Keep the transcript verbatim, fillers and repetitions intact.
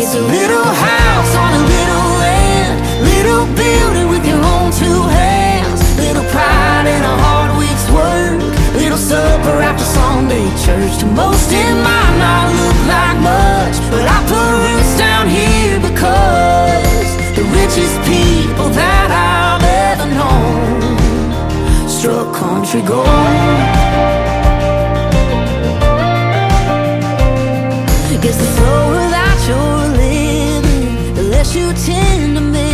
It's a little house on a little land, little building with your own two hands, little pride and a hard week's work, little supper after Sunday church. To most it might not look like much, but I put roots down here because the richest people that I've ever known struck country gold.